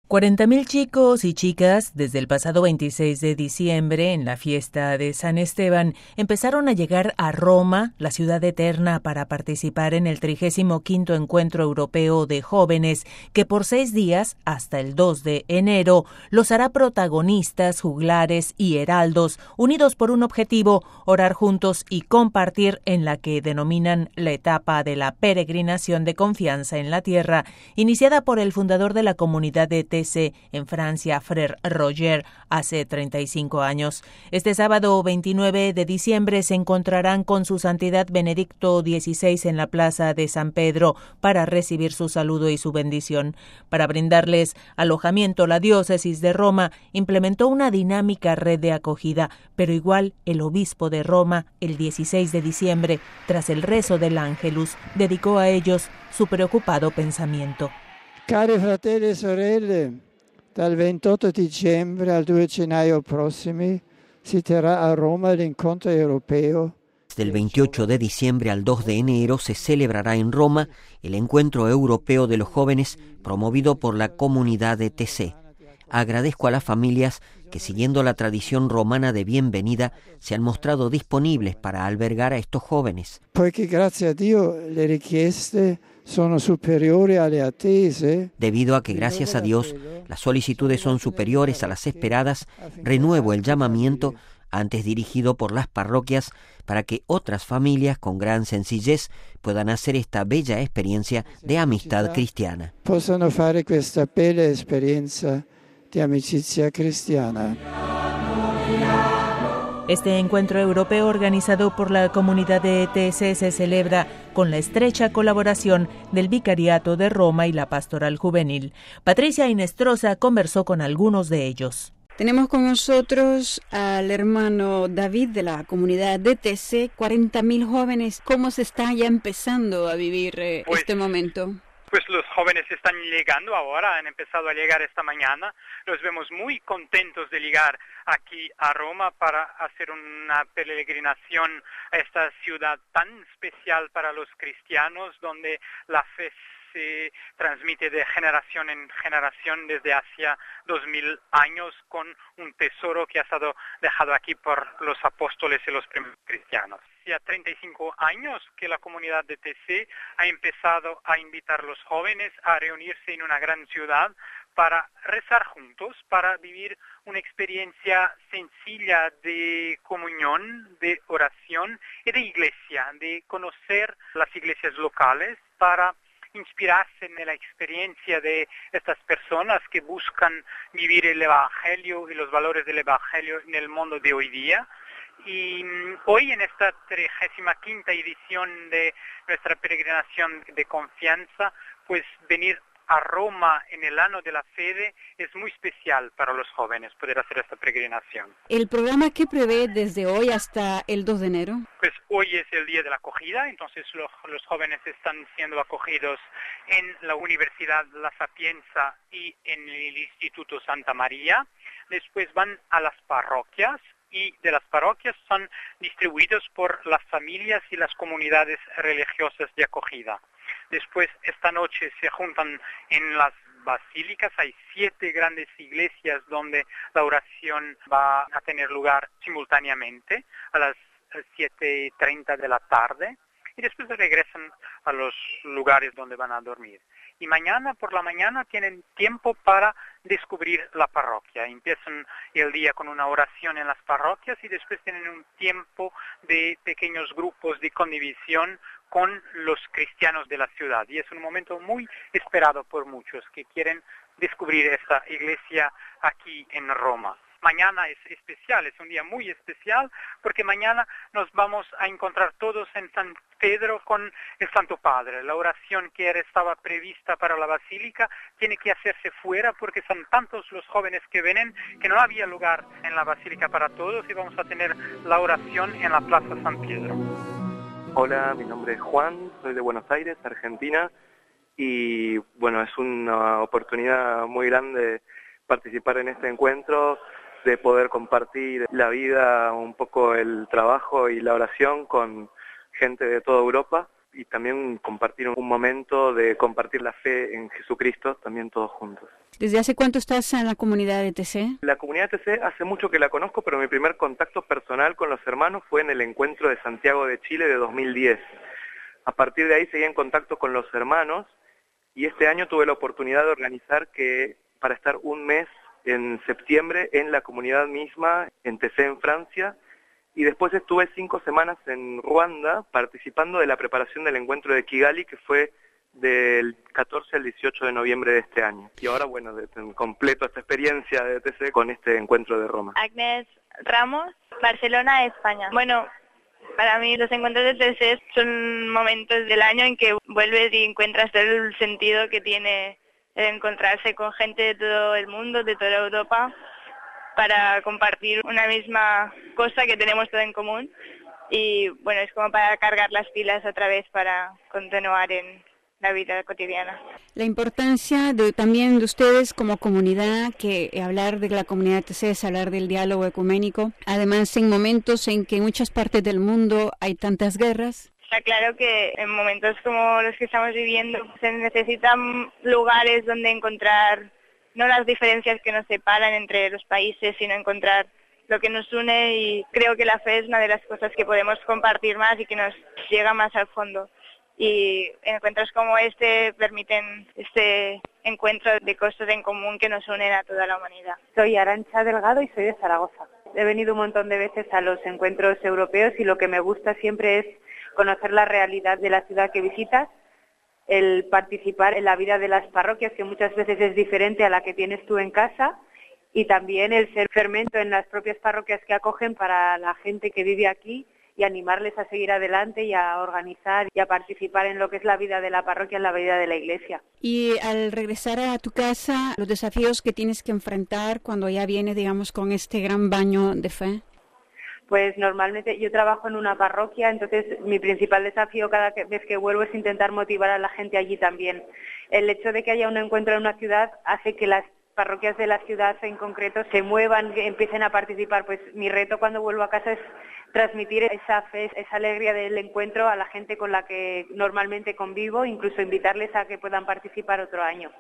40.000 chicos y chicas desde el pasado 26 de diciembre, en la fiesta de San Esteban, empezaron a llegar a Roma, la ciudad eterna, para participar en el 35º Encuentro Europeo de Jóvenes, que por 6 días, hasta el 2 de enero, los hará protagonistas, juglares y heraldos, unidos por un objetivo: orar juntos y compartir en la que denominan la etapa de la peregrinación de confianza en la tierra, iniciada por el fundador de la comunidad de en Francia, Frère Roger, hace 35 años. Este sábado 29 de diciembre se encontrarán con su santidad Benedicto XVI en la plaza de San Pedro para recibir su saludo y su bendición. Para brindarles alojamiento, la diócesis de Roma implementó una dinámica red de acogida, pero igual el obispo de Roma, el 16 de diciembre, tras el rezo del Ángelus, dedicó a ellos su preocupado pensamiento. Cari fratelli e sorelle, dal 28 dicembre al 2 gennaio prossimi si terrà a Roma l'incontro europeo. Del 28 de diciembre al 2 de enero se celebrará en Roma el Encuentro Europeo de los Jóvenes promovido por la comunidad de TC. Agradezco a las familias que, siguiendo la tradición romana de bienvenida, se han mostrado disponibles para albergar a estos jóvenes. Poiché grazie a Dio le richieste sono superiori alle attese. Debido a que, gracias a Dios, las solicitudes son superiores a las esperadas, renuevo el llamamiento antes dirigido por las parroquias para que otras familias con gran sencillez puedan hacer esta bella experiencia de amistad cristiana. Possano fare questa bella esperienza de amicizia cristiana. Este encuentro europeo organizado por la comunidad de ETS se celebra con la estrecha colaboración del Vicariato de Roma y la Pastoral Juvenil. Patricia Inestrosa conversó con algunos de ellos. Tenemos con nosotros al hermano David de la comunidad de ETS, 40.000 jóvenes. ¿Cómo se está ya empezando a vivir este momento? Pues los jóvenes están llegando ahora, han empezado a llegar esta mañana. Los vemos muy contentos de llegar aquí a Roma para hacer una peregrinación a esta ciudad tan especial para los cristianos, donde la fe se transmite de generación en generación desde hace 2000 años, con un tesoro que ha estado dejado aquí por los apóstoles y los primeros cristianos. Hace 35 años que la comunidad de TC ha empezado a invitar a los jóvenes a reunirse en una gran ciudad para rezar juntos, para vivir una experiencia sencilla de comunión, de oración y de iglesia, de conocer las iglesias locales, para inspirarse en la experiencia de estas personas que buscan vivir el Evangelio y los valores del Evangelio en el mundo de hoy día. Y hoy, en esta 35ª edición de nuestra peregrinación de confianza, pues venir a Roma en el año de la fe es muy especial para los jóvenes poder hacer esta peregrinación. ¿El programa qué prevé desde hoy hasta el 2 de enero? Pues hoy es el día de la acogida, entonces los jóvenes están siendo acogidos en la Universidad La Sapienza y en el Instituto Santa María. Después van a las parroquias, y de las parroquias son distribuidos por las familias y las comunidades religiosas de acogida. Después, esta noche se juntan en las basílicas. Hay 7 grandes iglesias donde la oración va a tener lugar simultáneamente a las 7:30 de la tarde, y después regresan a los lugares donde van a dormir. Y mañana por la mañana tienen tiempo para descubrir la parroquia. Empiezan el día con una oración en las parroquias y después tienen un tiempo de pequeños grupos de convivencia con los cristianos de la ciudad. Y es un momento muy esperado por muchos que quieren descubrir esta iglesia aquí en Roma. Mañana es especial, es un día muy especial, porque mañana nos vamos a encontrar todos en San Pedro con el Santo Padre. La oración que estaba prevista para la basílica tiene que hacerse fuera, porque son tantos los jóvenes que vienen que no había lugar en la basílica para todos, y vamos a tener la oración en la Plaza San Pedro. Hola, mi nombre es Juan, soy de Buenos Aires, Argentina, y bueno, es una oportunidad muy grande participar en este encuentro, de poder compartir la vida, un poco el trabajo y la oración con gente de toda Europa. y también compartir un momento de compartir la fe en Jesucristo, también todos juntos. ¿Desde hace cuánto estás en la comunidad de TC? La comunidad de TC hace mucho que la conozco, pero mi primer contacto personal con los hermanos fue en el encuentro de Santiago de Chile de 2010. A partir de ahí seguí en contacto con los hermanos y este año tuve la oportunidad de organizar para estar un mes en septiembre en la comunidad misma, en TC en Francia, y después estuve 5 semanas en Ruanda participando de la preparación del encuentro de Kigali, que fue del 14 al 18 de noviembre de este año. Y ahora, bueno, completo esta experiencia de TC con este encuentro de Roma. Agnes Ramos, Barcelona, España. Bueno, para mí los encuentros de TC son momentos del año en que vuelves y encuentras todo el sentido que tiene el encontrarse con gente de todo el mundo, de toda Europa, para compartir una misma cosa que tenemos todo en común. Y bueno, es como para cargar las pilas otra vez para continuar en la vida cotidiana. La importancia también de ustedes como comunidad, que hablar de la comunidad TC es hablar del diálogo ecuménico, además en momentos en que en muchas partes del mundo hay tantas guerras. Está claro que en momentos como los que estamos viviendo se necesitan lugares donde encontrar no las diferencias que nos separan entre los países, sino encontrar lo que nos une, y creo que la fe es una de las cosas que podemos compartir más y que nos llega más al fondo. Y encuentros como este permiten este encuentro de cosas en común que nos unen a toda la humanidad. Soy Arantxa Delgado y soy de Zaragoza. He venido un montón de veces a los encuentros europeos y lo que me gusta siempre es conocer la realidad de la ciudad que visitas, el participar en la vida de las parroquias, que muchas veces es diferente a la que tienes tú en casa, y también el ser fermento en las propias parroquias que acogen para la gente que vive aquí y animarles a seguir adelante y a organizar y a participar en lo que es la vida de la parroquia, en la vida de la iglesia. Y al regresar a tu casa, los desafíos que tienes que enfrentar cuando ya vienes, digamos, con este gran baño de fe. Pues normalmente yo trabajo en una parroquia, entonces mi principal desafío cada vez que vuelvo es intentar motivar a la gente allí también. El hecho de que haya un encuentro en una ciudad hace que las parroquias de la ciudad en concreto se muevan, que empiecen a participar. Pues mi reto cuando vuelvo a casa es transmitir esa fe, esa alegría del encuentro a la gente con la que normalmente convivo, incluso invitarles a que puedan participar otro año.